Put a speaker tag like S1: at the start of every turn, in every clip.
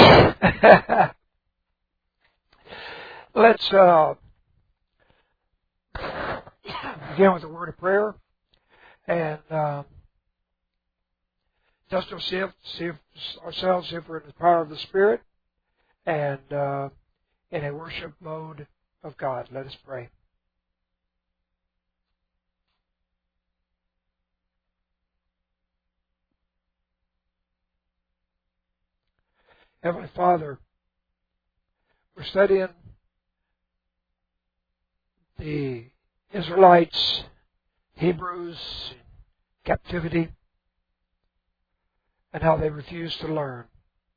S1: Let's begin with a word of prayer and test ourselves, see if we're in the power of the Spirit and in a worship mode of God. Let us pray. Heavenly Father, we're studying the Israelites, Hebrews, captivity, and how they refused to learn.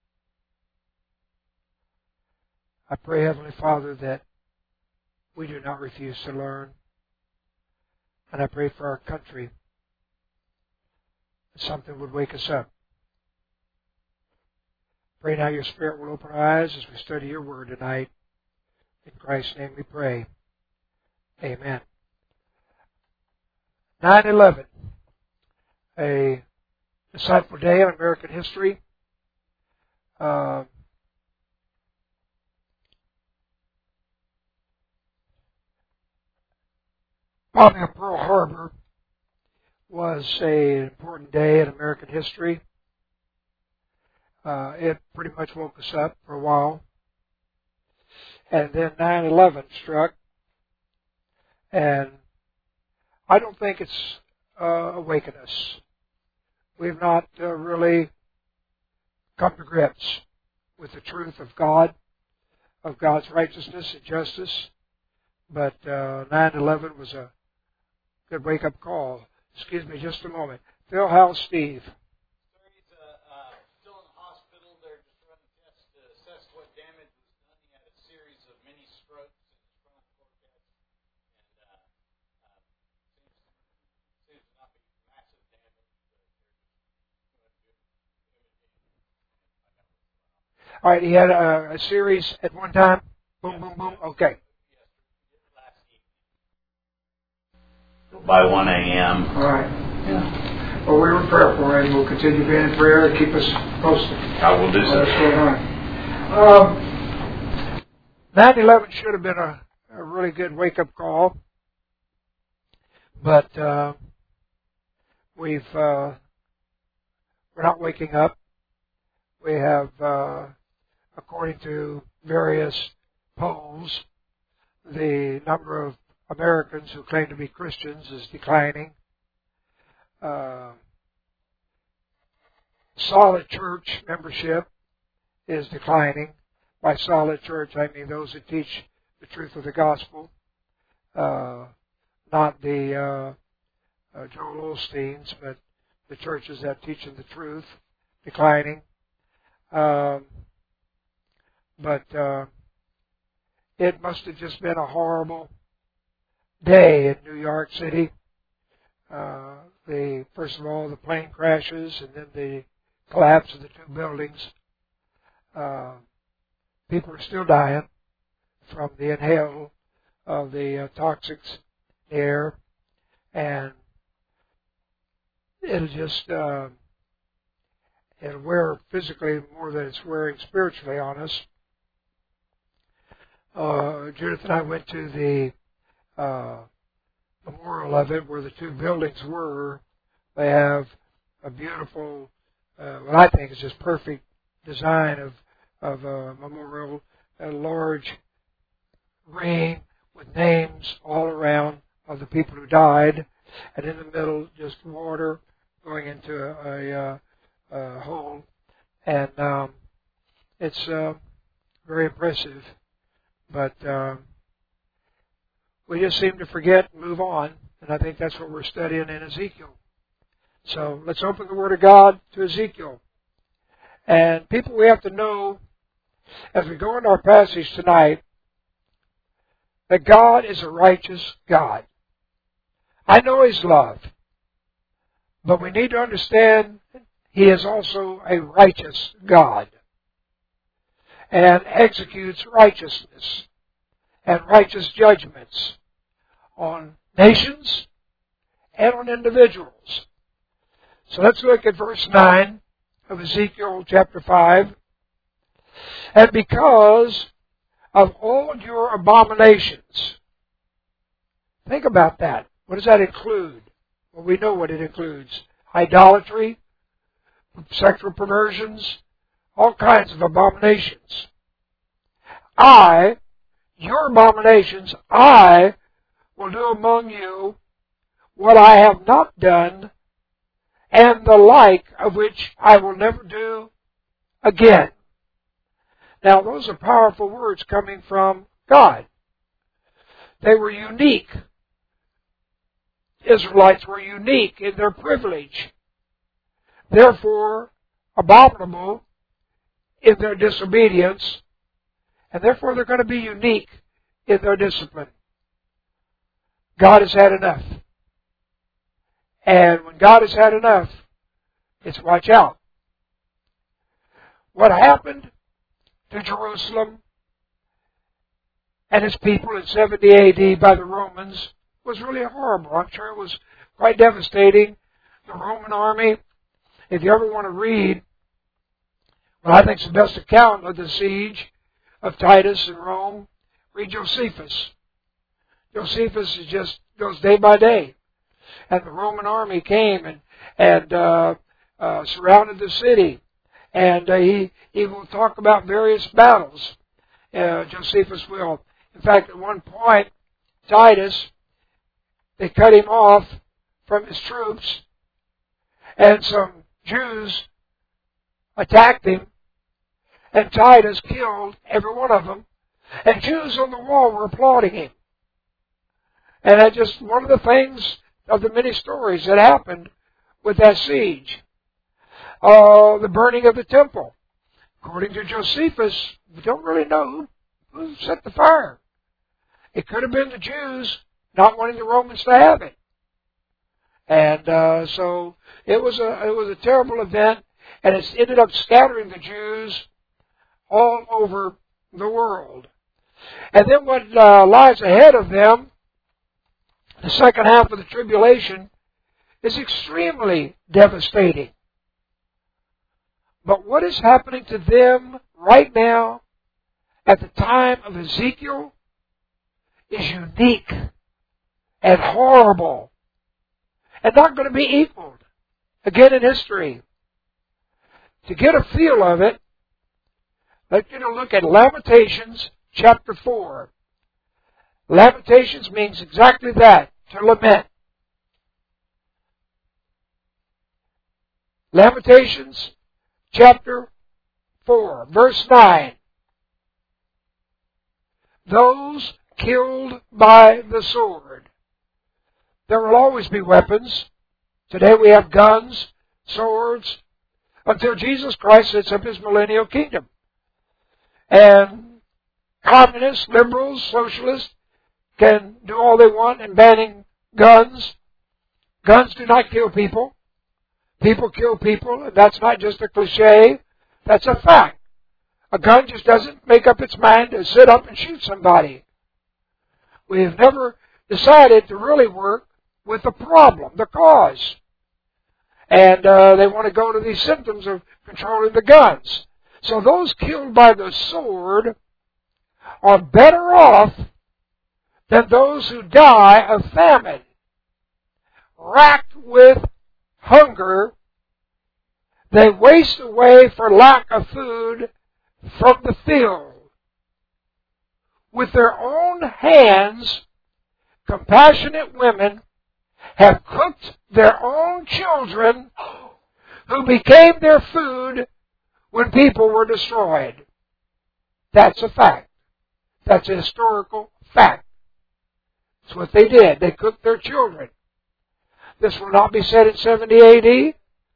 S1: I pray, Heavenly Father, that we do not refuse to learn. And I pray for our country that something would wake us up. Pray now your Spirit will open our eyes as we study your word tonight. In Christ's name we pray. Amen. 9/11, a insightful day in American history. Bombing of Pearl Harbor was an important day in American history. It pretty much woke us up for a while. And then 9/11 struck. And I don't think it's awakened us. We've not really come to grips with the truth of God, of God's righteousness and justice. But 9/11 was a good wake-up call. Excuse me just a moment. Phil, how's Steve?
S2: He's still in the hospital. They're just running tests to assess what damage was done. He had a series of mini strokes in his frontal cortex, and seems to not be massive damage. But they're just going to do imaging and find out what's going on.
S1: All right, he had a series at one time. Boom, boom, boom. Okay.
S2: By 1 a.m.
S1: All right. Yeah. Well, we were prayerful, and we'll continue being in prayer to keep us posted.
S2: I will do so.
S1: What's going on? 9/11 should have been a really good wake-up call, but we're not waking up. We have, according to various polls, the number of Americans who claim to be Christians is declining. Solid church membership is declining. By solid church, I mean those who teach the truth of the gospel, not the Joel Osteens, but the churches that teach the truth, declining. But it must have just been a horrible day in New York City. First of all, the plane crashes and then the collapse of the two buildings. People are still dying from the inhale of the toxics air, and it'll just it'll wear physically more than it's wearing spiritually on us. Judith and I went to the memorial of it where the two buildings were. They have a beautiful, what I think is just perfect design of a memorial, a large ring with names all around of the people who died, and in the middle just water going into a hole, and it's very impressive. But we just seem to forget and move on, and I think that's what we're studying in Ezekiel. So let's open the Word of God to Ezekiel. And people, we have to know, as we go into our passage tonight, that God is a righteous God. I know He's love, but we need to understand He is also a righteous God and executes righteousness and righteous judgments on nations and on individuals. So let's look at verse 9 of Ezekiel chapter 5. And because of all your abominations. Think about that. What does that include? Well, we know what it includes. Idolatry, sexual perversions, all kinds of abominations. Your abominations, I will do among you what I have not done, and the like of which I will never do again. Now, those are powerful words coming from God. They were unique. Israelites were unique in their privilege. Therefore, abominable in their disobedience, and therefore they're going to be unique in their discipline. God has had enough. And when God has had enough, it's watch out. What happened to Jerusalem and its people in 70 AD by the Romans was really horrible. I'm sure it was quite devastating. The Roman army, if you ever want to read what I think is the best account of the siege of Titus in Rome, read Josephus. Josephus just goes day by day. And the Roman army came and surrounded the city. And he will talk about various battles. Josephus will. In fact, at one point, Titus, they cut him off from his troops. And some Jews attacked him. And Titus killed every one of them. And Jews on the wall were applauding him. And that's just one of the things of the many stories that happened with that siege. The burning of the temple. According to Josephus, we don't really know who set the fire. It could have been the Jews not wanting the Romans to have it. And so it was a terrible event, and it's ended up scattering the Jews all over the world. And then what lies ahead of them, the second half of the tribulation, is extremely devastating. But what is happening to them right now at the time of Ezekiel is unique and horrible and not going to be equaled again in history. To get a feel of it, let's look at Lamentations chapter 4. Lamentations means exactly that, to lament. Lamentations chapter 4, verse 9. Those killed by the sword. There will always be weapons. Today we have guns, swords, until Jesus Christ sets up His millennial kingdom. And communists, liberals, socialists can do all they want in banning guns. Guns do not kill people. People kill people, and that's not just a cliche. That's a fact. A gun just doesn't make up its mind to sit up and shoot somebody. We have never decided to really work with the problem, the cause. And they want to go to these symptoms of controlling the guns. So those killed by the sword are better off than those who die of famine, racked with hunger. They waste away for lack of food from the field. With their own hands, compassionate women have cooked their own children who became their food when people were destroyed. That's a fact. That's a historical fact. That's what they did. They cooked their children. This will not be said in 70 AD.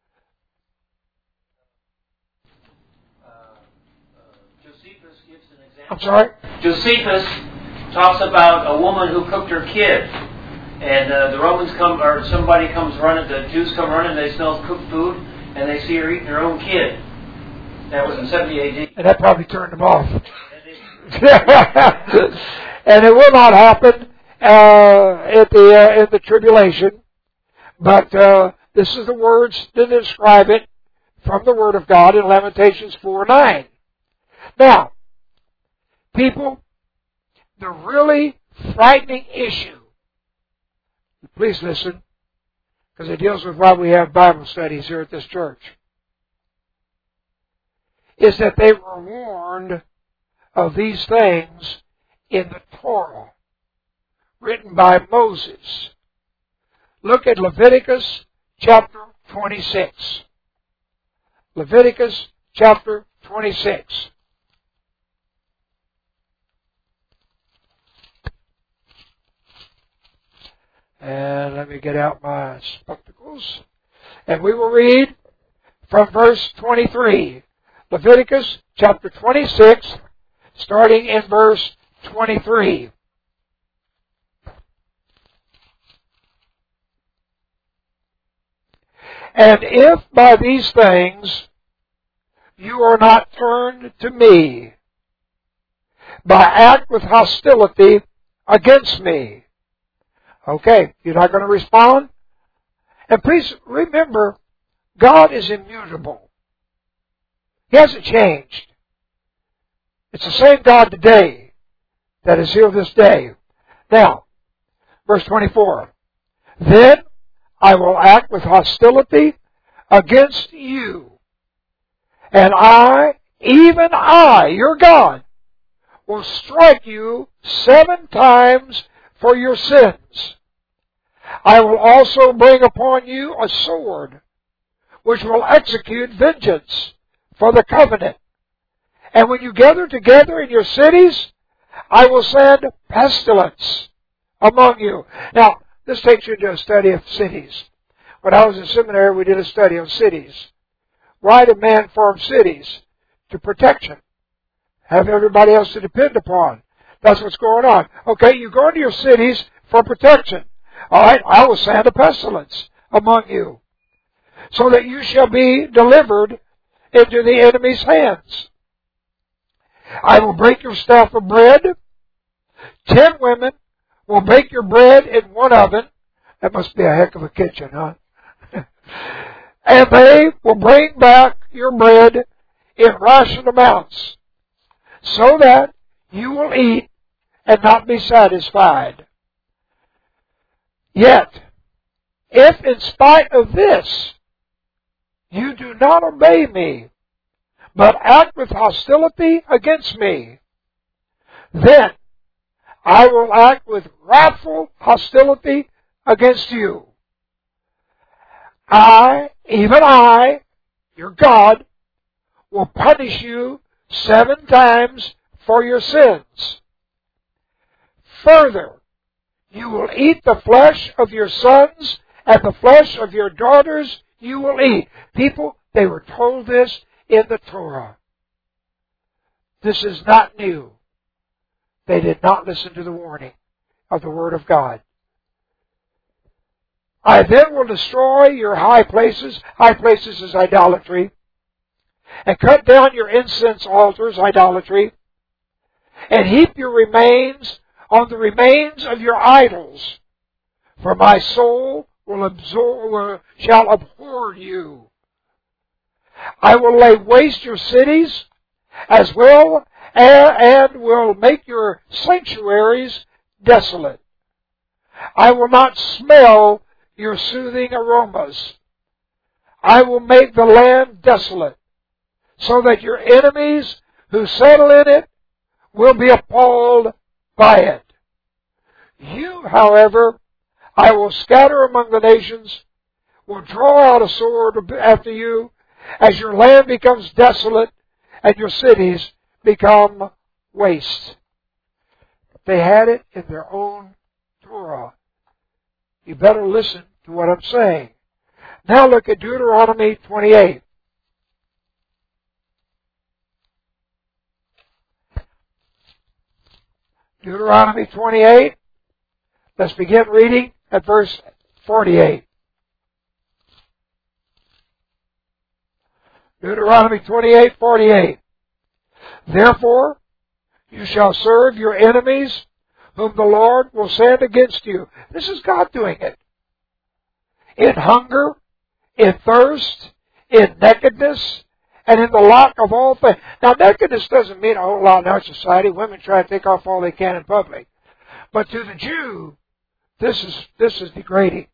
S3: Josephus gives an example.
S1: I'm sorry?
S3: Josephus talks about a woman who cooked her kid. And the Romans come, or somebody comes running, the Jews come running, they smell cooked food, and they see her eating her own kid. That was in 70 AD.
S1: And that probably turned them off. And it will not happen in the tribulation. But this is the words that describe it from the Word of God in Lamentations 4:9. Now, people, the really frightening issue, please listen, because it deals with why we have Bible studies here at this church, is that they were warned of these things in the Torah, written by Moses. Look at Leviticus chapter 26. Leviticus chapter 26. And let me get out my spectacles. And we will read from verse 23. Leviticus chapter 26, starting in verse 23. And if by these things you are not turned to me, by act with hostility against me. Okay, you're not going to respond? And please remember, God is immutable. He hasn't changed. It's the same God today that is here this day. Now, verse 24. Then I will act with hostility against you. And I, even I, your God, will strike you 7 times for your sins. I will also bring upon you a sword, which will execute vengeance for the covenant. And when you gather together in your cities, I will send pestilence among you. Now, this takes you to a study of cities. When I was in seminary, we did a study on cities. Why did man form cities? To protection. Have everybody else to depend upon. That's what's going on. Okay, you go into your cities for protection. All right, I will send a pestilence among you, so that you shall be delivered into the enemy's hands. I will break your staff of bread. 10 women will bake your bread in one oven. That must be a heck of a kitchen, huh? And they will bring back your bread in ration amounts, so that you will eat and not be satisfied. Yet, if in spite of this you do not obey me, but act with hostility against me, then I will act with wrathful hostility against you. I, even I, your God, will punish you 7 times for your sins. Further, you will eat the flesh of your sons, and the flesh of your daughters you will eat. People, they were told this in the Torah. This is not new. They did not listen to the warning of the Word of God. I then will destroy your high places. High places is idolatry. And cut down your incense altars, idolatry. And heap your remains on the remains of your idols. For my soul shall abhor you. I will lay waste your cities as well, and will make your sanctuaries desolate. I will not smell your soothing aromas. I will make the land desolate, so that your enemies who settle in it will be appalled by it. You, however, I will scatter among the nations, will draw out a sword after you, as your land becomes desolate and your cities become waste. They had it in their own Torah. You better listen to what I'm saying. Now look at Deuteronomy 28. Deuteronomy 28. Let's begin reading at verse 48. Deuteronomy 28:48. Therefore, you shall serve your enemies, whom the Lord will send against you. This is God doing it. In hunger, in thirst, in nakedness, and in the lack of all things. Now, nakedness doesn't mean a whole lot in our society. Women try to take off all they can in public. But to the Jew, this is degrading.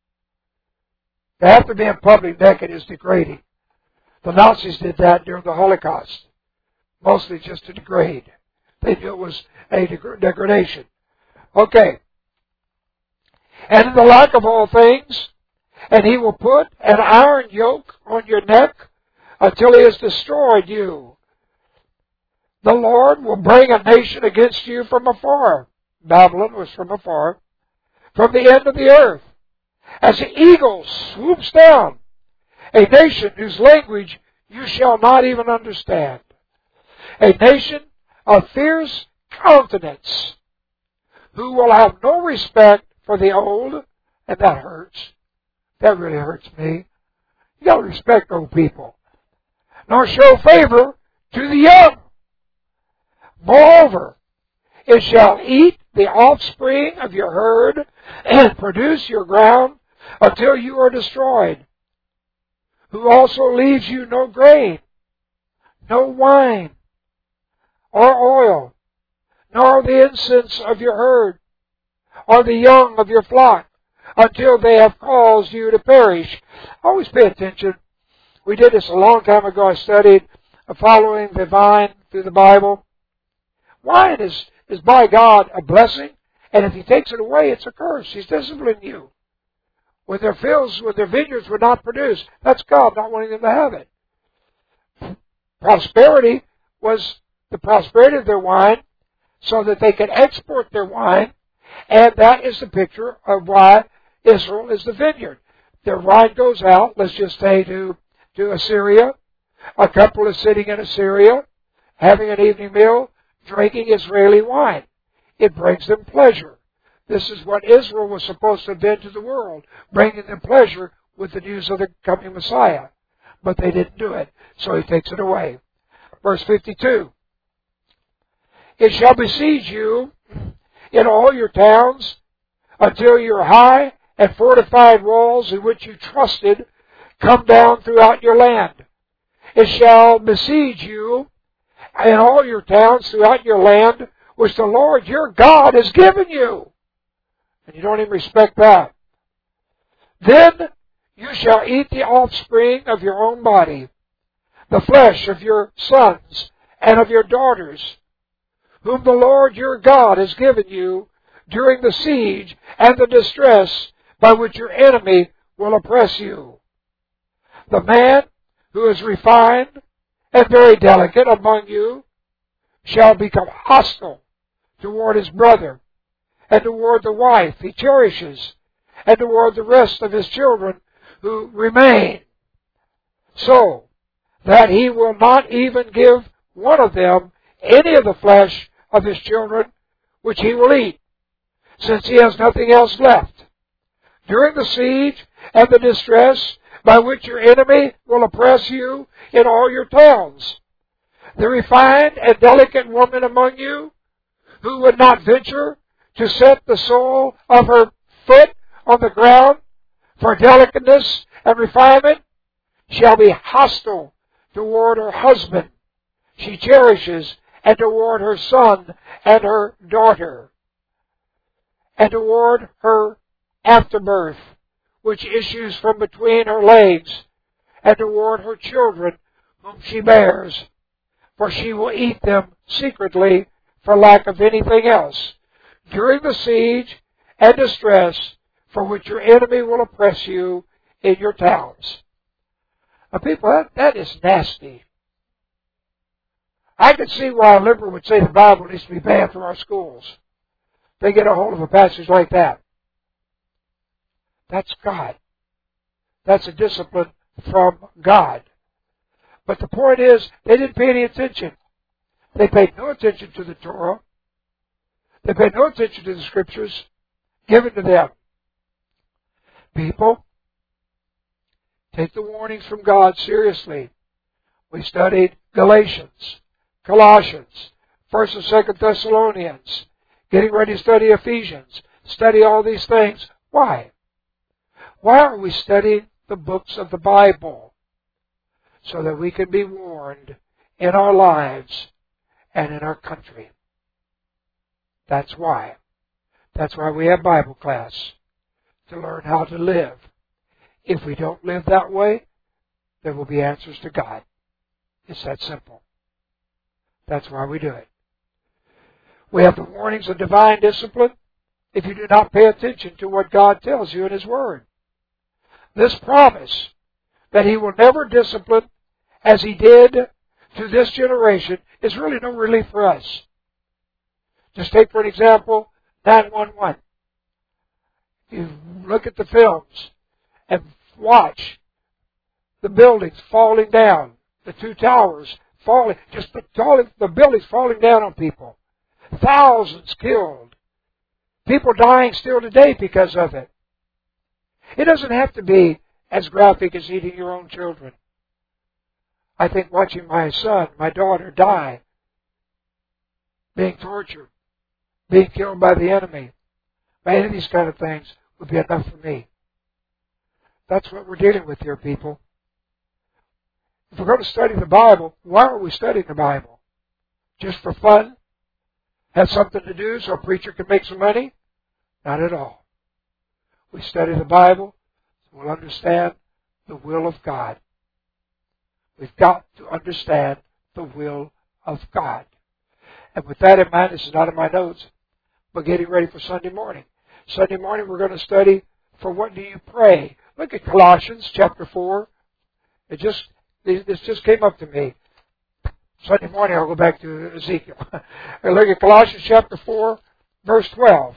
S1: To have to be in public naked is degrading. The Nazis did that during the Holocaust, mostly just to degrade. They knew it was a degradation. Okay. And in the lack of all things, and he will put an iron yoke on your neck until he has destroyed you. The Lord will bring a nation against you from afar. Babylon was from afar. From the end of the earth. As the eagle swoops down. A nation whose language you shall not even understand. A nation of fierce countenance, who will have no respect for the old, and that hurts. That really hurts me. You got to respect old people. Nor show favor to the young. Moreover, it shall eat the offspring of your herd and produce your ground until you are destroyed. Who also leaves you no grain, no wine, or oil, nor the incense of your herd, or the young of your flock, until they have caused you to perish. Always pay attention. We did this a long time ago. I studied following the vine through the Bible. Wine is by God a blessing, and if He takes it away, it's a curse. He's disciplining you. When their fields, when their vineyards would not produce, that's God not wanting them to have it. Prosperity was the prosperity of their wine, so that they could export their wine, and that is the picture of why Israel is the vineyard. Their wine goes out, let's just say to Assyria. A couple is sitting in Assyria, having an evening meal, drinking Israeli wine. It brings them pleasure. This is what Israel was supposed to have been to the world, bringing them pleasure with the news of the coming Messiah. But they didn't do it, so He takes it away. Verse 52. It shall besiege you in all your towns until your high and fortified walls in which you trusted come down throughout your land. It shall besiege you in all your towns throughout your land, which the Lord your God has given you. And you don't even respect that. Then you shall eat the offspring of your own body, the flesh of your sons and of your daughters, whom the Lord your God has given you during the siege and the distress by which your enemy will oppress you. The man who is refined and very delicate among you shall become hostile toward his brother, and toward the wife he cherishes, and toward the rest of his children who remain, so that he will not even give one of them any of the flesh of his children which he will eat, since he has nothing else left. During the siege and the distress by which your enemy will oppress you in all your towns, the refined and delicate woman among you, who would not venture to set the sole of her foot on the ground for delicateness and refinement, shall be hostile toward her husband she cherishes, and toward her son and her daughter, and toward her afterbirth, which issues from between her legs, and toward her children whom she bears, for she will eat them secretly for lack of anything else, during the siege and distress for which your enemy will oppress you in your towns. Now, people, that is nasty. I could see why a liberal would say the Bible needs to be banned from our schools. They get a hold of a passage like that. That's God. That's a discipline from God. But the point is, they didn't pay any attention. They paid no attention to the Torah. They paid no attention to the Scriptures given to them. People, take the warnings from God seriously. We studied Galatians, Colossians, 1st and 2nd Thessalonians, getting ready to study Ephesians, study all these things. Why? Why are we studying the books of the Bible? so that we can be warned in our lives and in our country. That's why. That's why we have Bible class, to learn how to live. If we don't live that way, there will be answers to God. It's that simple. That's why we do it. We have the warnings of divine discipline if you do not pay attention to what God tells you in His Word. This promise that He will never discipline as He did to this generation is really no relief for us. Just take, for an example, 911. You look at the films and watch the buildings falling down, the two towers falling, just the buildings falling down on people. Thousands killed. People dying still today because of it. It doesn't have to be as graphic as eating your own children. I think watching my son, my daughter die, being tortured, being killed by the enemy, by any of these kind of things would be enough for me. That's what we're dealing with here, people. If we're going to study the Bible, why are we studying the Bible? Just for fun? Have something to do so a preacher can make some money? Not at all. We study the Bible so we'll understand the will of God. We've got to understand the will of God. And with that in mind, this is not in my notes, but getting ready for Sunday morning. Sunday morning we're going to study, for what do you pray? Look at Colossians chapter 4. This just came up to me. Sunday morning I'll go back to Ezekiel. Look at Colossians chapter 4, verse 12.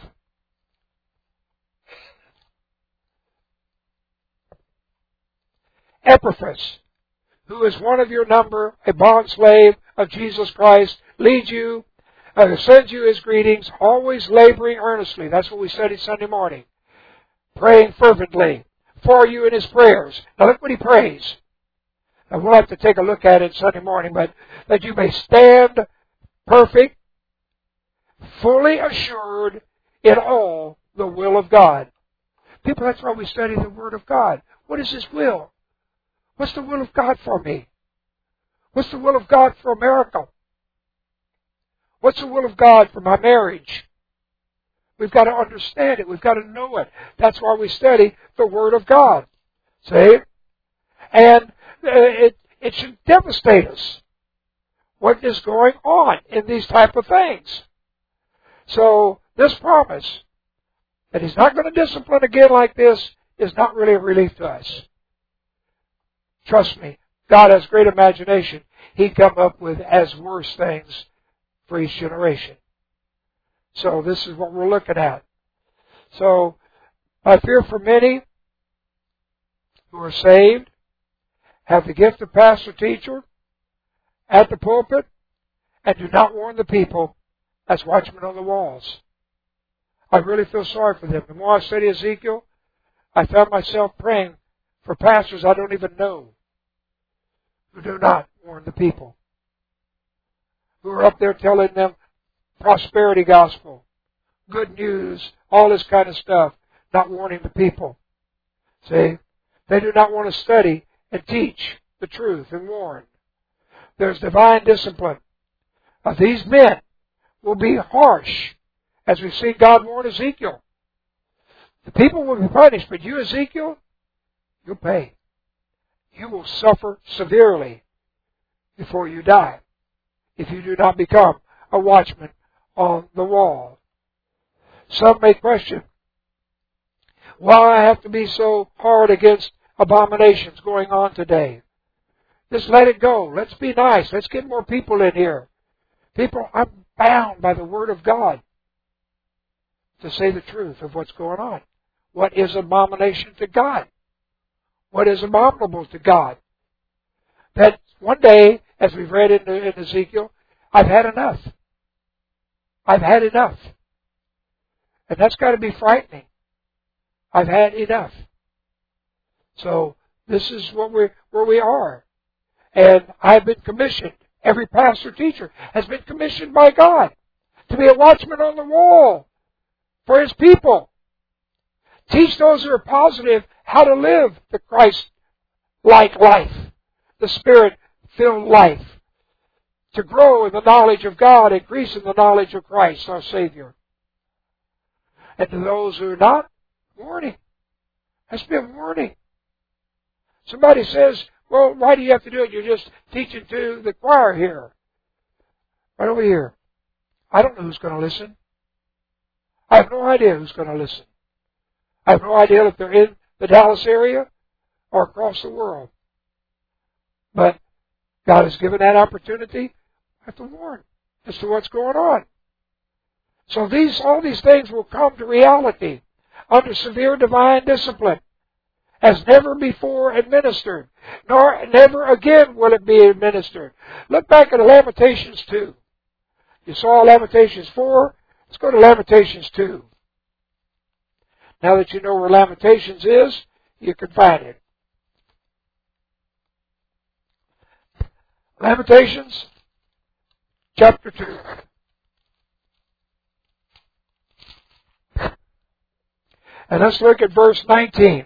S1: Epaphras, who is one of your number, a bondslave of Jesus Christ, sends you his greetings, always laboring earnestly. That's what we studied Sunday morning. Praying fervently for you in his prayers. Now look what he prays. And we'll have to take a look at it Sunday morning, but that you may stand perfect, fully assured in all the will of God. People, that's why we study the Word of God. What is His will? What's the will of God for me? What's the will of God for America? What's the will of God for my marriage? We've got to understand it. We've got to know it. That's why we study the Word of God. See? And it should devastate us what is going on in these type of things. So this promise that He's not going to discipline again like this is not really a relief to us. Trust me, God has great imagination. He'd come up with as worse things for each generation. So this is what we're looking at. So I fear for many who are saved, have the gift of pastor teacher at the pulpit, and do not warn the people as watchmen on the walls. I really feel sorry for them. The more I study Ezekiel, I found myself praying for pastors I don't even know who do not warn the people, who are up there telling them prosperity gospel, good news, all this kind of stuff, not warning the people. See? They do not want to study and teach the truth and warn. There's divine discipline. These men will be harsh, as we've seen God warn Ezekiel. The people will be punished, but you, Ezekiel, you'll pay. You will suffer severely before you die if you do not become a watchman on the wall. Some may question why I have to be so hard against abominations going on today. Just let it go. Let's be nice. Let's get more people in here. People, I'm bound by the Word of God to say the truth of what's going on. What is abomination to God? What is abominable to God? That one day, as we've read in Ezekiel, I've had enough. I've had enough. And that's got to be frightening. I've had enough. So this is where we are. And I've been commissioned. Every pastor teacher has been commissioned by God to be a watchman on the wall for His people. Teach those who are positive how to live the Christ-like life. the Spirit-filled life, to grow in the knowledge of God, increase in the knowledge of Christ, our Savior. And to those who are not, warning. That's been warning. Somebody says, well, why do you have to do it? You're just teaching to the choir here. Right over here. I don't know who's going to listen. I have no idea who's going to listen. I have no idea if they're in the Dallas area or across the world. But God has given that opportunity. I have to warn as to what's going on. So all these things will come to reality under severe divine discipline, as never before administered, nor never again will it be administered. Look back at Lamentations 2. You saw Lamentations 4. Let's go to Lamentations 2. Now that you know where Lamentations is, you can find it. Lamentations chapter 2. And let's look at verse 19.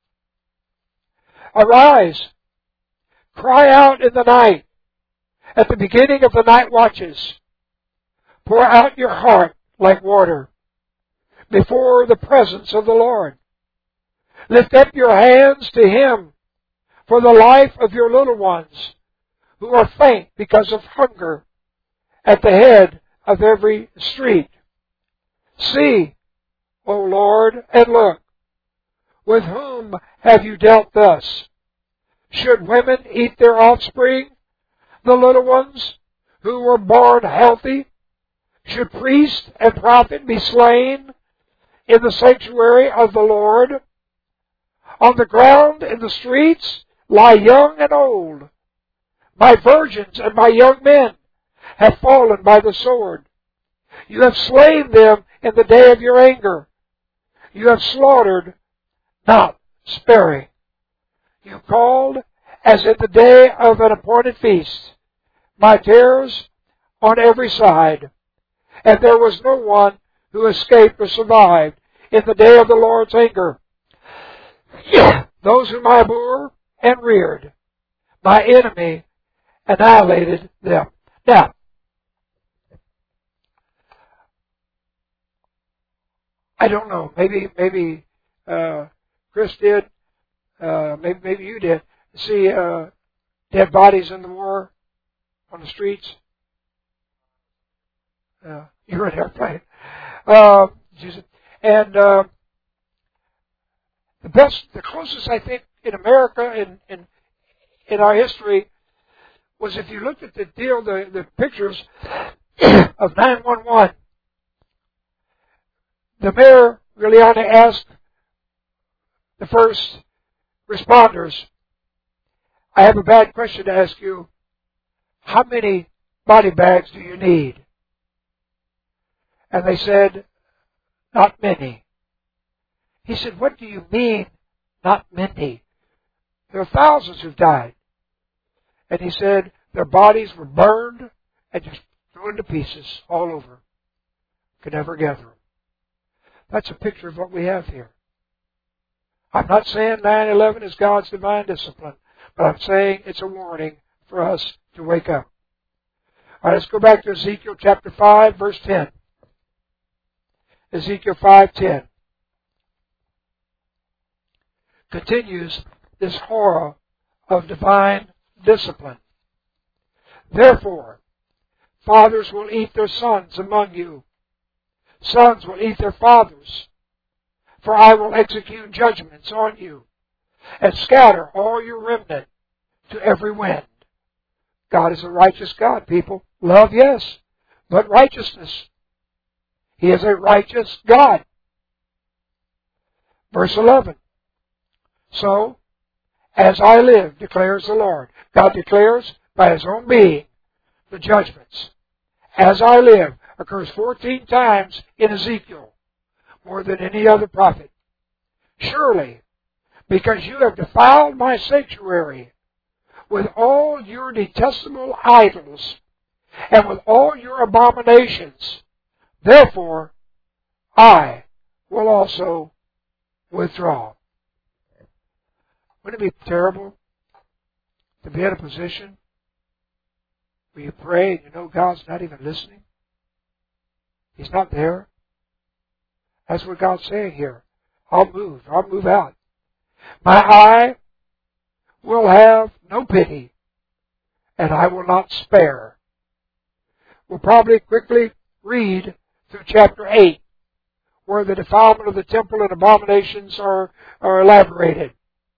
S1: Arise, cry out in the night, at the beginning of the night watches. Pour out your heart like water before the presence of the Lord. Lift up your hands to Him for the life of your little ones who are faint because of hunger at the head of every street. See, O Lord, and look, with whom have you dealt thus? Should women eat their offspring, the little ones who were born healthy? Should priest and prophet be slain in the sanctuary of the Lord? On the ground in the streets lie young and old. My virgins and my young men have fallen by the sword. You have slain them in the day of your anger. You have slaughtered, not sparing. You called as in the day of an appointed feast, my terrors on every side. And there was no one who escaped or survived in the day of the Lord's anger. Those whom I bore and reared, my enemy annihilated them. Now, I don't know. Maybe Chris did. Maybe you did. See dead bodies in the war on the streets. You were in an airplane. And the closest I think in America in our history was if you looked at the pictures of 911. The mayor really ought to ask the first responders, I have a bad question to ask you. How many body bags do you need? And they said, not many. He said, what do you mean, not many? There are thousands who've died. And he said, their bodies were burned and just thrown to pieces all over. Could never gather them. That's a picture of what we have here. I'm not saying 9/11 is God's divine discipline, but I'm saying it's a warning for us to wake up. All right, let's go back to Ezekiel chapter 5, verse 10. Ezekiel 5:10 continues this horror of divine discipline. Therefore, fathers will eat their sons among you. Sons will eat their fathers. For I will execute judgments on you and scatter all your remnant to every wind. God is a righteous God, people. Love, yes, but righteousness. He is a righteous God. Verse 11. So, as I live, declares the Lord. God declares by His own being the judgments. As I live occurs 14 times in Ezekiel, more than any other prophet. Surely, because you have defiled my sanctuary with all your detestable idols and with all your abominations, therefore I will also withdraw. Wouldn't it be terrible to be in a position where you pray and you know God's not even listening? He's not there. That's what God's saying here. I'll move out. My eye will have no pity, and I will not spare. We'll probably quickly read through chapter 8, where the defilement of the temple and abominations are elaborated.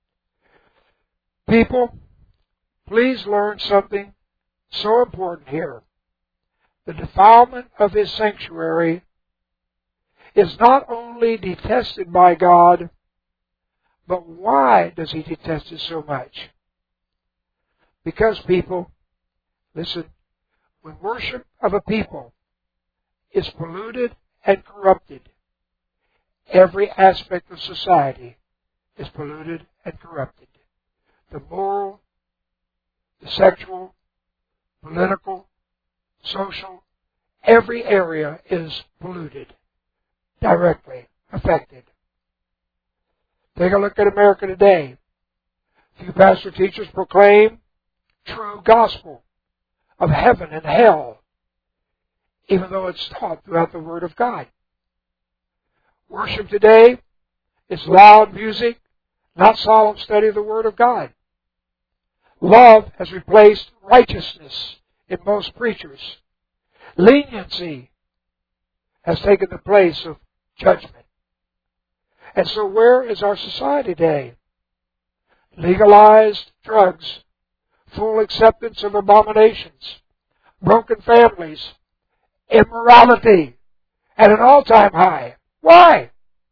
S1: People, please learn something so important here. The defilement of His sanctuary is not only detested by God, but why does He detest it so much? Because people, listen, when worship of a people is polluted and corrupted, every aspect of society is polluted and corrupted. The moral, the sexual, political, social, every area is polluted, directly affected. Take a look at America today. Few pastor teachers proclaim true gospel of heaven and hell, even though it's taught throughout the Word of God. Worship today is loud music, not solemn study of the Word of God. Love has replaced righteousness in most preachers. Leniency has taken the place of judgment. And so where is our society today? Legalized drugs, full acceptance of abominations, broken families, immorality at an all-time high. Why?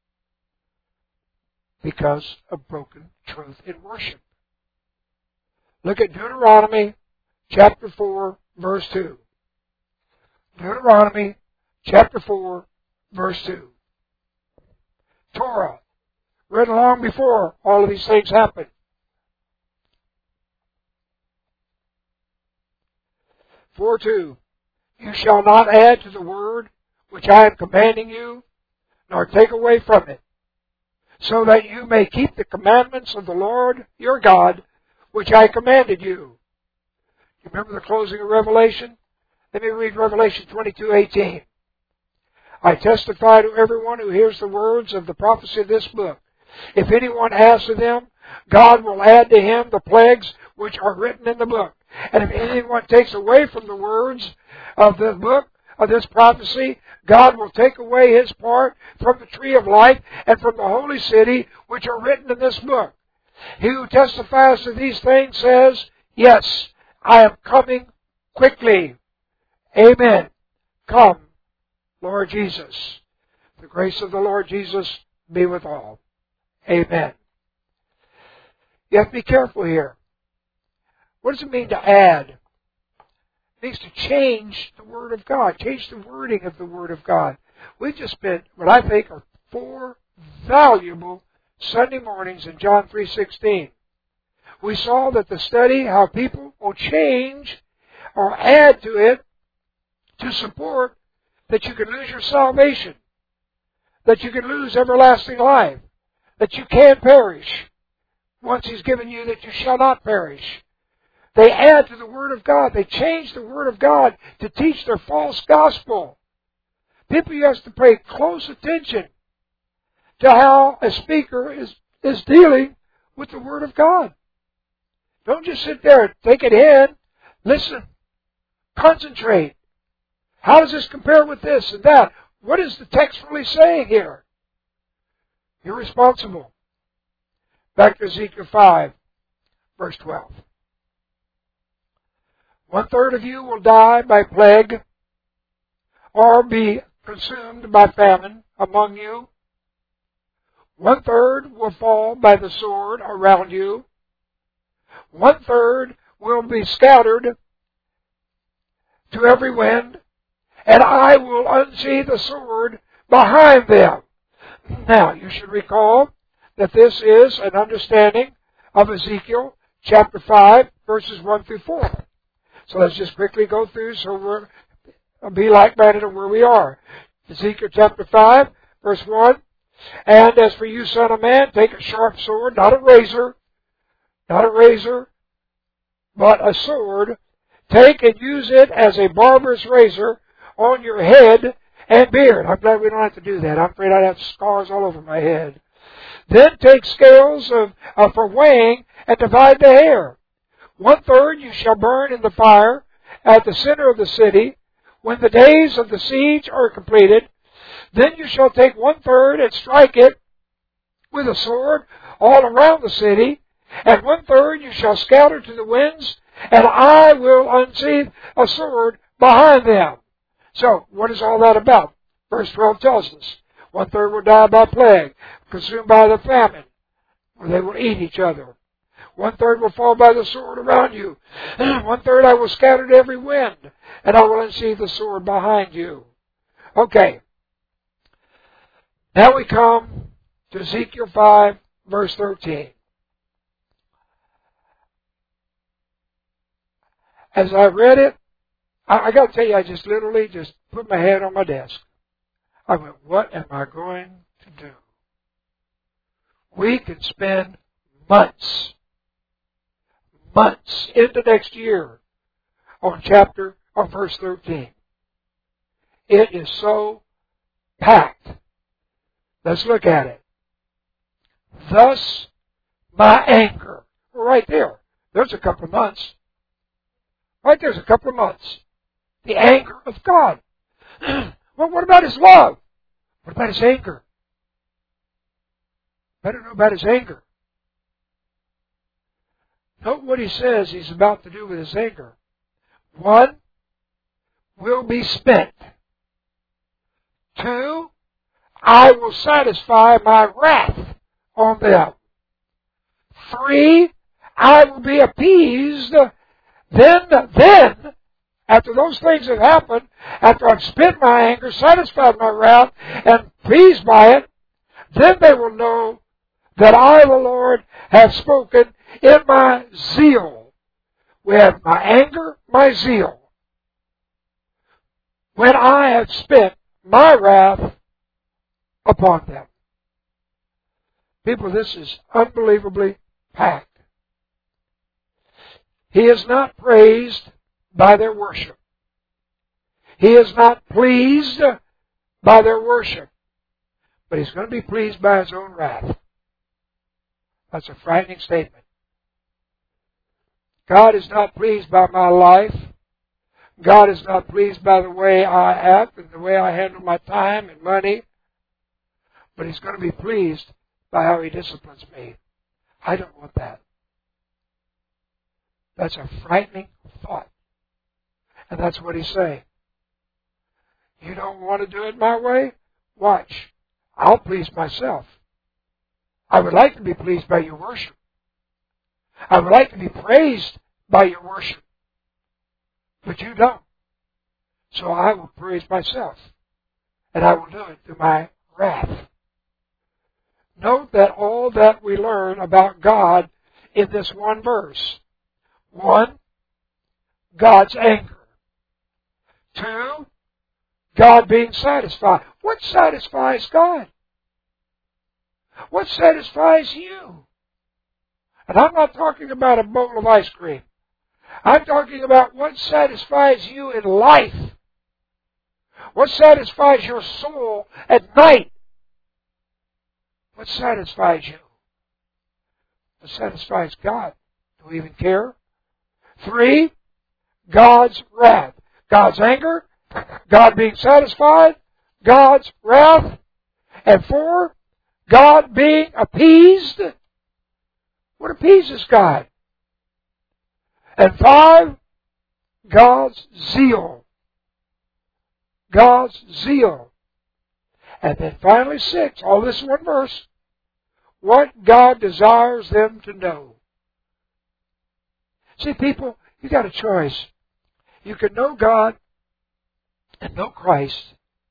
S1: Because of broken truth in worship. Look at Deuteronomy chapter 4, verse 2. Deuteronomy chapter 4, verse 2. Torah, written long before all of these things happened. Four 2. You shall not add to the word which I am commanding you, nor take away from it, so that you may keep the commandments of the Lord your God, which I commanded you. You remember the closing of Revelation? Let me read Revelation 22:18. I testify to everyone who hears the words of the prophecy of this book. If anyone adds to them, God will add to him the plagues which are written in the book. And if anyone takes away from the words of the book of this prophecy, God will take away his part from the tree of life and from the holy city which are written in this book. He who testifies to these things says, yes, I am coming quickly. Amen. Come, Lord Jesus. The grace of the Lord Jesus be with all. Amen. You have to be careful here. What does it mean to add? It means to change the Word of God, change the wording of the Word of God. We've just spent what I think are 4 valuable Sunday mornings in John 3:16. We saw that the study, how people will change or add to it to support that you can lose your salvation, that you can lose everlasting life, that you can perish once He's given you that you shall not perish. They add to the Word of God. They change the Word of God to teach their false gospel. People, you have to pay close attention to how a speaker is dealing with the Word of God. Don't just sit there and take it in. Listen. Concentrate. How does this compare with this and that? What is the text really saying here? You're responsible. Back to Ezekiel 5, verse 12. 1/3 of you will die by plague or be consumed by famine among you. 1/3 will fall by the sword around you. 1/3 will be scattered to every wind, and I will unsheathe the sword behind them. Now, you should recall that this is an understanding of Ezekiel chapter 5, verses 1 through 4. So let's just quickly go through so we'll be like-minded on where we are. Ezekiel chapter 5, verse 1. And as for you, son of man, take a sharp sword, not a razor, but a sword. Take and use it as a barber's razor on your head and beard. I'm glad we don't have to do that. I'm afraid I'd have scars all over my head. Then take scales for weighing and divide the hair. 1/3 you shall burn in the fire at the center of the city. When the days of the siege are completed, then you shall take 1/3 and strike it with a sword all around the city, and 1/3 you shall scatter to the winds, and I will unsheathe a sword behind them. So, what is all that about? Verse 12 tells us, 1/3 will die by plague, consumed by the famine, or they will eat each other. 1/3 will fall by the sword around you. 1/3 I will scatter to every wind, and I will unsheathe the sword behind you. Okay. Now we come to Ezekiel 5, verse 13. As I read it, I got to tell you, I just literally just put my head on my desk. I went, what am I going to do? We could spend months into next year on verse 13. It is so packed. Let's look at it. Thus my anger. Right there. There's a couple of months. Right there's a couple of months. The anger of God. Well, what about His love? What about His anger? Better know about His anger. Note what He says He's about to do with His anger. 1, will be spent. 2, I will satisfy my wrath on them. 3, I will be appeased. Then, after those things have happened, after I've spent my anger, satisfied my wrath, and pleased by it, then they will know that I, the Lord, have spoken in my zeal. We have my anger, my zeal. When I have spent my wrath upon them. People, this is unbelievably packed. He is not praised by their worship. He is not pleased by their worship. But He's going to be pleased by His own wrath. That's a frightening statement. God is not pleased by my life. God is not pleased by the way I act and the way I handle my time and money. But He's going to be pleased by how He disciplines me. I don't want that. That's a frightening thought. And that's what He's saying. You don't want to do it my way? Watch. I'll please myself. I would like to be pleased by your worship. I would like to be praised by your worship. But you don't. So I will praise myself. And I will do it through my wrath. Note that all that we learn about God in this one verse. 1, God's anger. 2, God being satisfied. What satisfies God? What satisfies you? And I'm not talking about a bowl of ice cream. I'm talking about what satisfies you in life. What satisfies your soul at night? What satisfies you? What satisfies God? Do we even care? 3, God's wrath. God's anger, God being satisfied, God's wrath. And 4, God being appeased. What appeases God? And 5, God's zeal. God's zeal. And then finally 6, all this in one verse, what God desires them to know. See, people, you got a choice. You can know God and know Christ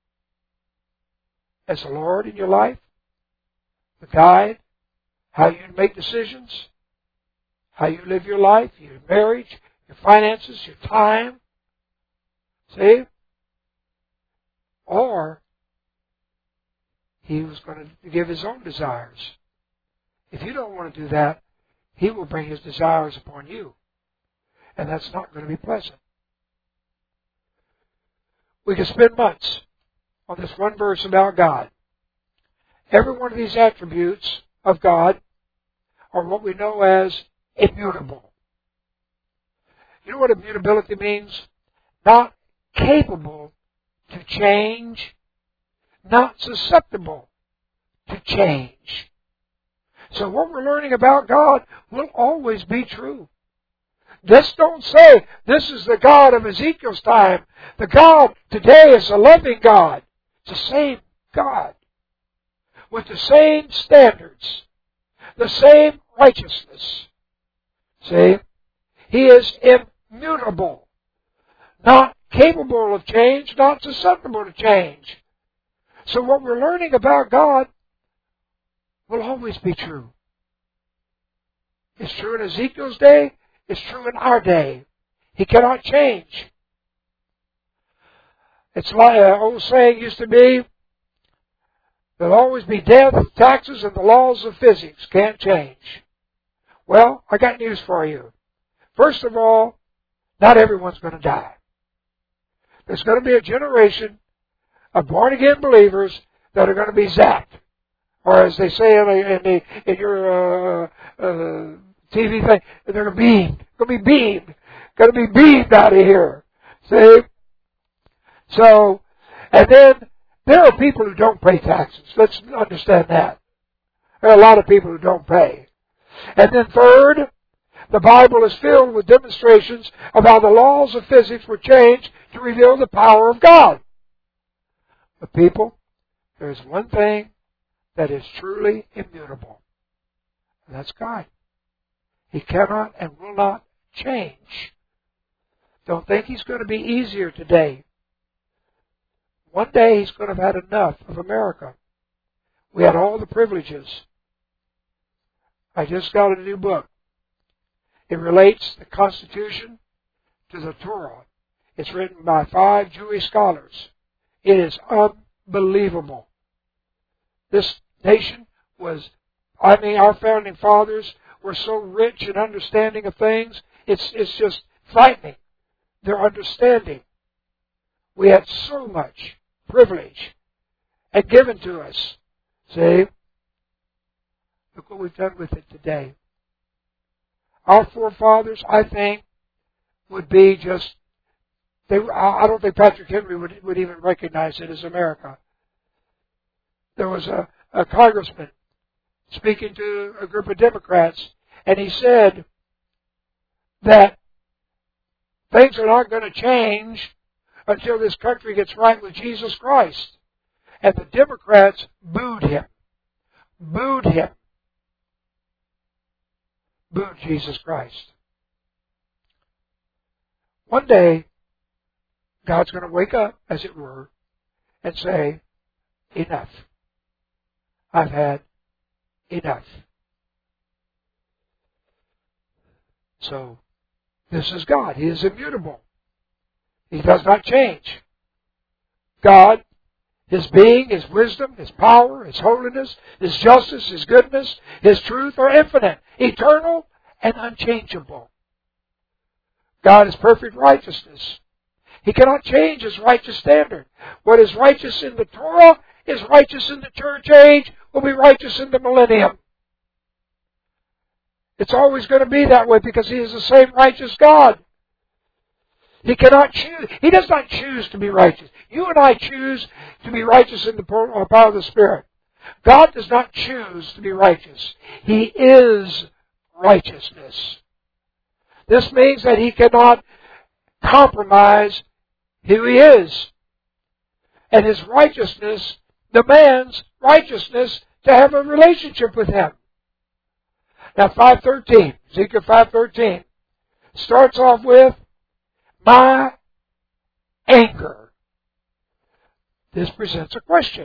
S1: as the Lord in your life, the guide, how you make decisions, how you live your life, your marriage, your finances, your time. See? Or He was going to give His own desires. If you don't want to do that, He will bring His desires upon you. And that's not going to be pleasant. We could spend months on this one verse about God. Every one of these attributes of God are what we know as immutable. You know what immutability means? Not capable to change, not susceptible to change. So what we're learning about God will always be true. Just don't say, this is the God of Ezekiel's time. The God today is a loving God. It's the same God. With the same standards. The same righteousness. See? He is immutable. Not capable of change, not susceptible to change. So what we're learning about God will always be true. It's true in Ezekiel's day. It's true in our day. He cannot change. It's like an old saying used to be, there'll always be death, taxes, and the laws of physics can't change. Well, I got news for you. First of all, not everyone's going to die. There's going to be a generation of born-again believers that are going to be zapped. Or as they say in your TV thing, they're going to be beamed. Going to be beamed out of here. See? So, and then there are people who don't pay taxes. Let's understand that. There are a lot of people who don't pay. And then third, the Bible is filled with demonstrations of how the laws of physics were changed to reveal the power of God. But people, there's one thing that is truly immutable. And that's God. He cannot and will not change. Don't think He's going to be easier today. One day He's going to have had enough of America. We had all the privileges. I just got a new book. It relates the Constitution to the Torah. It's written by 5 Jewish scholars. It is unbelievable. This nation was, our founding fathers were so rich in understanding of things, it's just frightening. Their understanding. We had so much privilege and given to us. See? Look what we've done with it today. Our forefathers, I think, would be just, I don't think Patrick Henry would even recognize it as America. There was a congressman speaking to a group of Democrats, and he said that things are not going to change until this country gets right with Jesus Christ. And the Democrats booed him. Booed him. Booed Jesus Christ. One day, God's going to wake up, as it were, and say, enough. I've had enough. So, this is God. He is immutable. He does not change. God, His being, His wisdom, His power, His holiness, His justice, His goodness, His truth are infinite, eternal, and unchangeable. God is perfect righteousness. He cannot change His righteous standard. What is righteous in the Torah is righteous in the church age, will be righteous in the millennium. It's always going to be that way because He is the same righteous God. He cannot choose. He does not choose to be righteous. You and I choose to be righteous in the power of the Spirit. God does not choose to be righteous. He is righteousness. This means that He cannot compromise who He is. And His righteousness demands righteousness to have a relationship with Him. Now 5:13, Ezekiel 5:13, starts off with, my anger. This presents a question.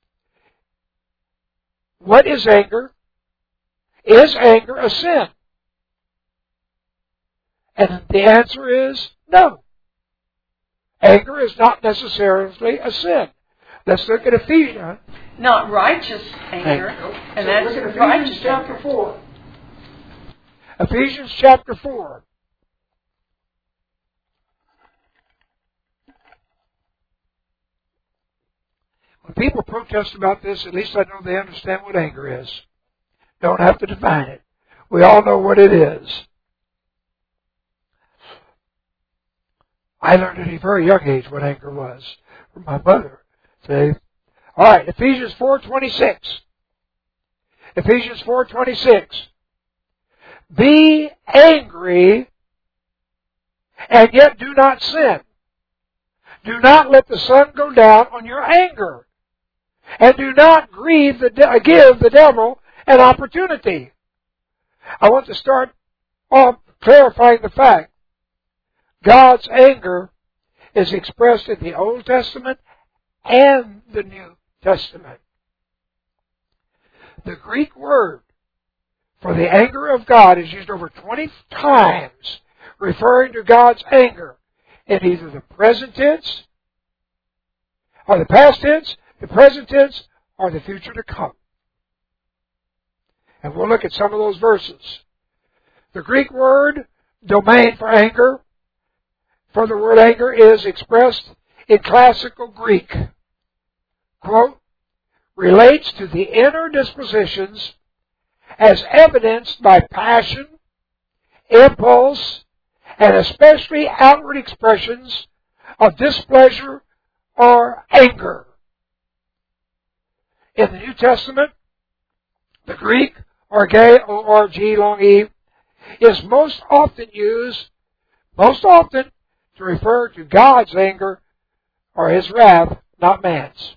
S1: What is anger? Is anger a sin? And the answer is no. Anger is not necessarily a sin. Let's look at Ephesians.
S4: Not righteous anger. And
S1: so
S4: that's
S1: look at
S4: righteous
S1: Ephesians chapter
S4: anger.
S1: 4. Ephesians chapter 4. When people protest about this, at least I know they understand what anger is. Don't have to define it. We all know what it is. I learned at a very young age what anger was from my mother. See? All right, Ephesians 4:26. Ephesians 4:26. Be angry and yet do not sin. Do not let the sun go down on your anger. And do not give the devil an opportunity. I want to start off clarifying the fact. God's anger is expressed in the Old Testament and the New Testament. The Greek word for the anger of God is used over 20 times, referring to God's anger in either the present tense, or the past tense, the present tense, or the future to come. And we'll look at some of those verses. The Greek word, domain for anger, for the word anger is expressed in classical Greek. Quote, relates to the inner dispositions as evidenced by passion, impulse, and especially outward expressions of displeasure or anger. In the New Testament, the Greek, orge, O-R-G, long E, is most often to refer to God's anger or His wrath, not man's.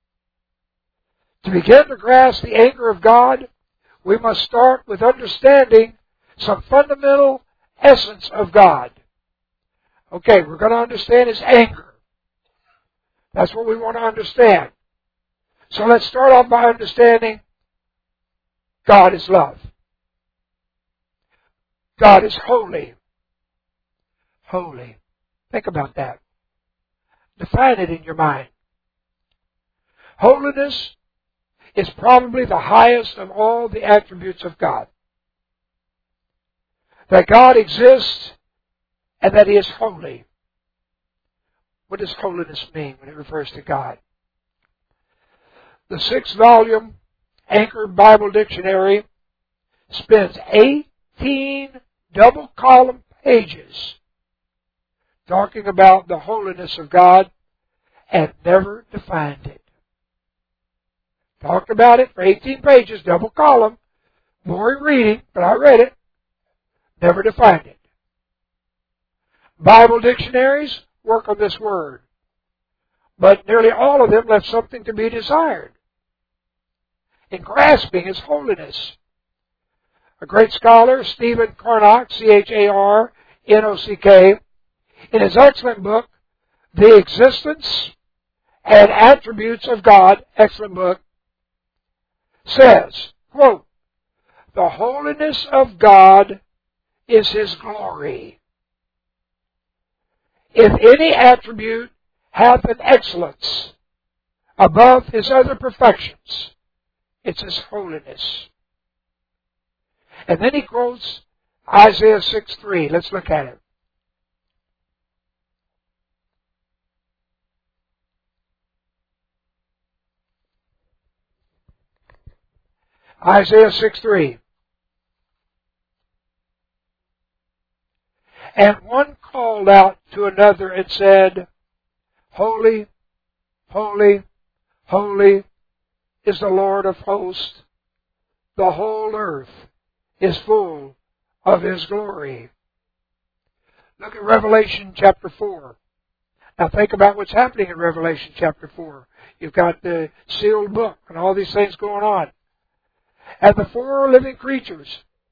S1: To begin to grasp the anger of God, we must start with understanding some fundamental essence of God. Okay, we're going to understand His anger. That's what we want to understand. So let's start off by understanding God is love. God is holy. Holy. Think about that. Define it in your mind. Holiness is probably the highest of all the attributes of God. That God exists and that He is holy. What does holiness mean when it refers to God? The 6-volume Anchor Bible Dictionary spends 18 double-column pages talking about the holiness of God and never defined it. Talked about it for 18 pages, double column, boring reading, but I read it, never defined it. Bible dictionaries work on this word, but nearly all of them left something to be desired in grasping His holiness. A great scholar, Stephen Charnock, C-H-A-R-N-O-C-K, in his excellent book, The Existence and Attributes of God, excellent book, says, quote, the holiness of God is His glory. If any attribute hath an excellence above His other perfections, it's His holiness. And then he quotes Isaiah 6:3. Let's look at it. Isaiah 6:3. And one called out to another and said, Holy, holy, holy is the Lord of hosts. The whole earth is full of His glory. Look at Revelation chapter 4. Now think about what's happening in Revelation chapter 4. You've got the sealed book and all these things going on. And the 4 living creatures,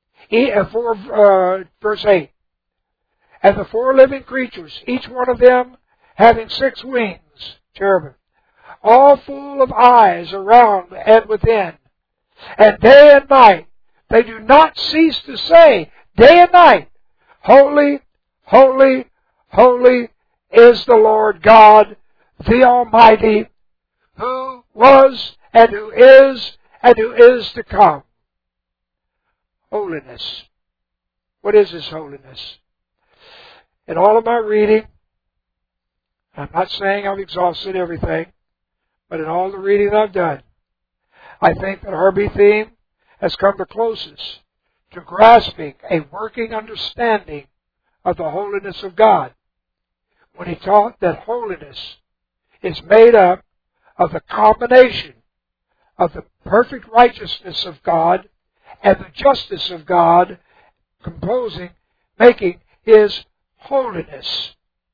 S1: verse 8, and the 4 living creatures, each one of them having 6 wings, cherubim, all full of eyes around and within. And day and night, they do not cease to say, day and night, Holy, holy, holy is the Lord God, the Almighty, who was and who is to come. Holiness. What is His holiness? In all of my reading, I'm not saying I've exhausted everything, but in all the reading I've done, I think that R.B. Thieme has come the closest to grasping a working understanding of the holiness of God when he taught that holiness is made up of the combination of the perfect righteousness of God and the justice of God making His holiness.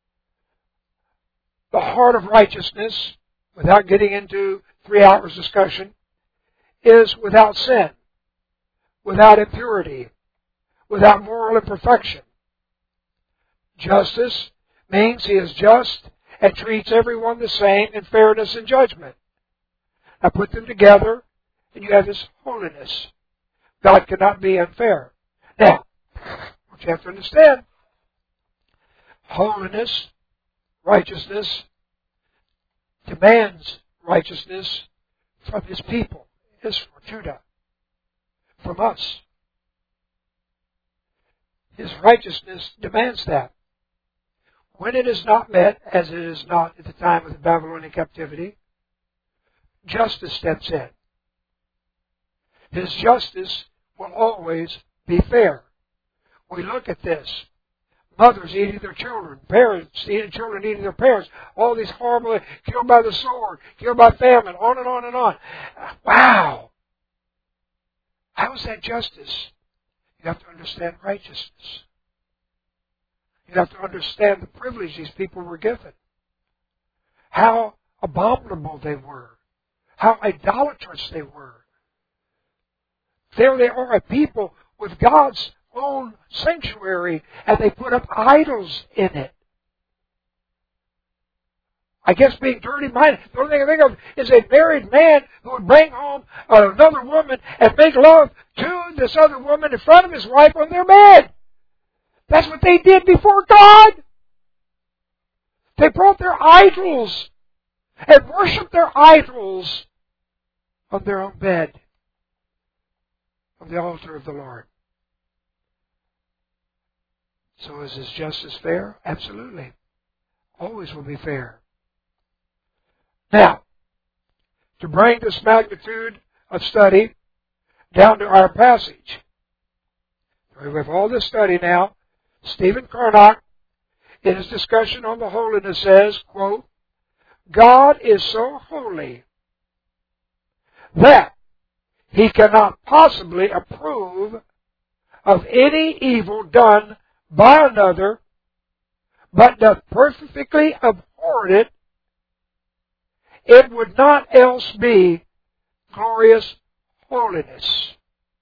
S1: The heart of righteousness, without getting into 3 hours discussion, is without sin, without impurity, without moral imperfection. Justice means He is just and treats everyone the same in fairness and judgment. Now put them together and you have His holiness. God cannot be unfair. Now, what you have to understand, holiness, righteousness, demands righteousness from His people, Israel, Judah, from us. His righteousness demands that. When it is not met, as it is not at the time of the Babylonian captivity, justice steps in. His justice will always be fair. We look at this. Mothers eating their children, parents eating children eating their parents, all these horrible, killed by the sword, killed by famine, on and on and on. Wow! How is that justice? You have to understand righteousness. You have to understand the privilege these people were given. How abominable they were. How idolatrous they were. There they are, a people with God's own sanctuary, and they put up idols in it. I guess being dirty-minded, the only thing I think of is a married man who would bring home another woman and make love to this other woman in front of his wife on their bed. That's what they did before God. They brought their idols and worshiped their idols on their own bed, on the altar of the Lord. So is His justice fair? Absolutely. Always will be fair. Now, to bring this magnitude of study down to our passage, we have all this study now. Stephen Carnock, in his discussion on the holiness, says, quote, God is so holy that He cannot possibly approve of any evil done by another, but doth perfectly abhor it. It would not else be glorious holiness.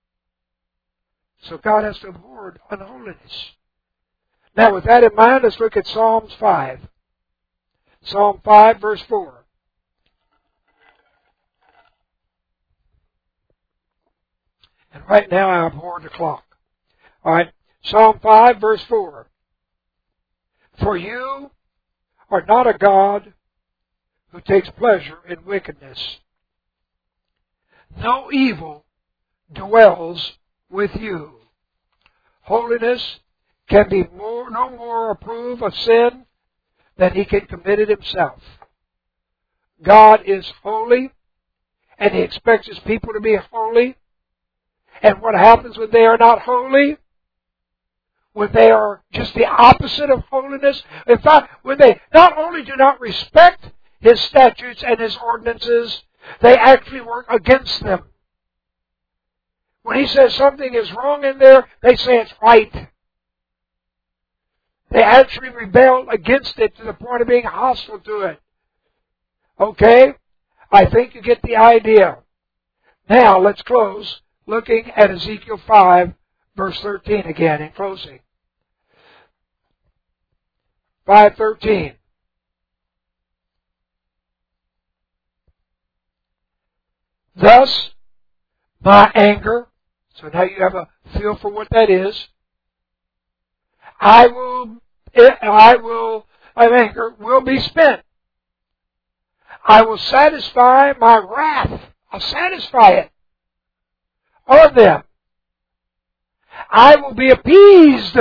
S1: So God has to abhor unholiness. Now with that in mind, let's look at Psalms 5. Psalm 5, verse 4. And right now I abhor the clock. Alright, Psalm 5, verse 4. For you are not a God who takes pleasure in wickedness. No evil dwells with you. Holiness can be no more approve of sin than He can commit it Himself. God is holy, and He expects His people to be holy. And what happens when they are not holy? When they are just the opposite of holiness? In fact, when they not only do not respect His statutes and His ordinances, they actually work against them. When He says something is wrong in there, they say it's right. They actually rebel against it to the point of being hostile to it. Okay? I think you get the idea. Now, let's close looking at Ezekiel 5, verse 13 again in closing. 5:13. Thus, my anger, so now you have a feel for what that is. Anger will be spent. I will satisfy my wrath. I'll satisfy it on them. I will be appeased.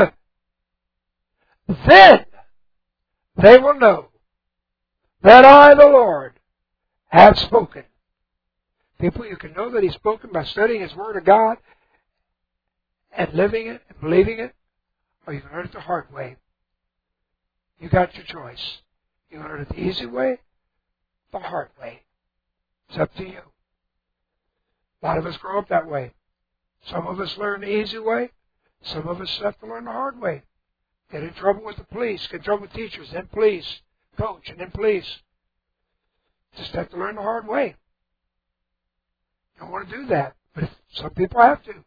S1: Then they will know that I, the Lord, have spoken. People, you can know that He's spoken by studying His Word of God and living it and believing it, or you can learn it the hard way. You got your choice. You can learn it the easy way, the hard way. It's up to you. A lot of us grow up that way. Some of us learn the easy way. Some of us have to learn the hard way. Get in trouble with the police, get in trouble with teachers, then police, coach, and then police. Just have to learn the hard way. You don't want to do that, but some people have to.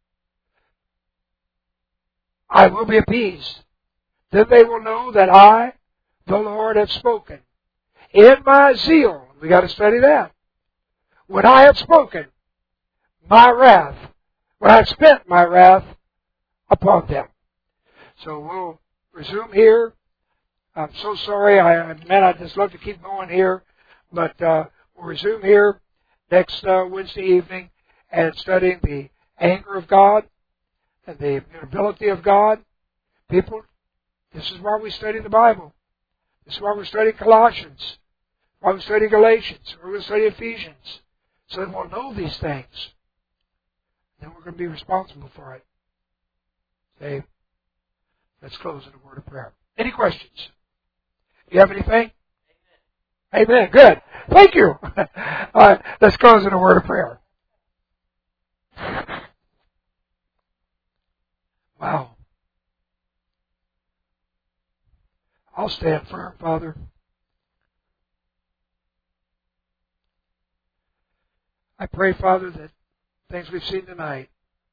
S1: I will be appeased. Then they will know that I, the Lord, have spoken. In my zeal, we got to study that. When I have spoken, my wrath, when I have spent my wrath upon them. So we'll resume here. I'm so sorry. I'd just love to keep going here, but we'll resume here next Wednesday evening and studying the anger of God and the immutability of God. People, this is why we study the Bible. This is why we're studying Colossians, why we study Galatians, why we study Ephesians, so that we'll know these things. Then we're going to be responsible for it. Okay? Let's close in a word of prayer. Any questions? Do you have anything? Amen. Amen. Good. Thank you. All right. Let's close in a word of prayer. Wow. I'll stand firm, Father. I pray, Father, that things we've seen tonight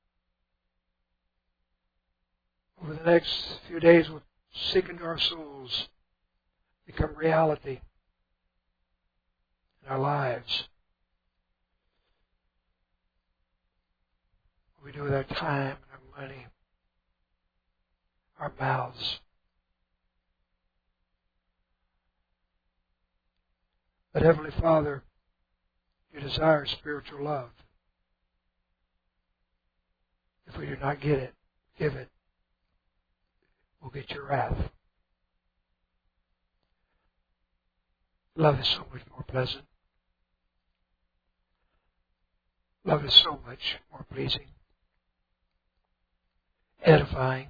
S1: over the next few days will sink into our souls, become reality in our lives. What we do with our time and our money, our mouths. But Heavenly Father, you desire spiritual love. If we do not get it, give it, we'll get your wrath. Love is so much more pleasant. Love is so much more pleasing, edifying.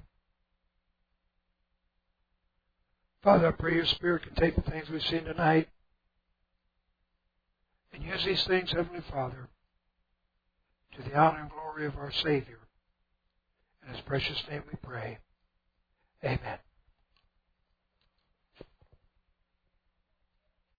S1: Father, I pray your Spirit can take the things we've seen tonight and use these things, Heavenly Father, to the honor and glory of our Savior. In His precious name we pray. Amen.